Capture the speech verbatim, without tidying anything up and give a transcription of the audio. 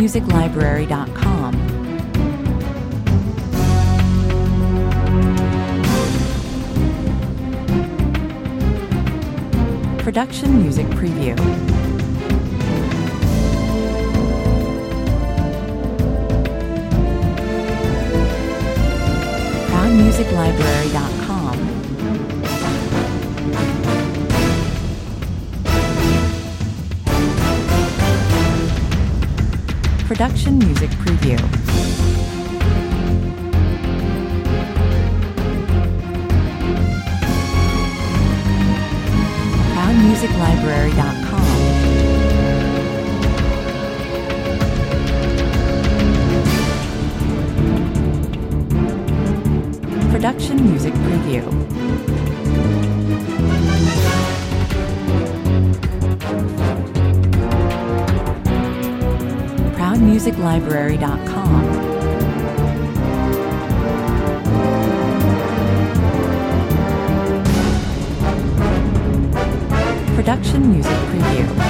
music library dot com. Production Music Preview. proud music library dot com. Production Music Preview. proud music library dot com. Production Music Preview. proud music library dot com. Production Music Preview.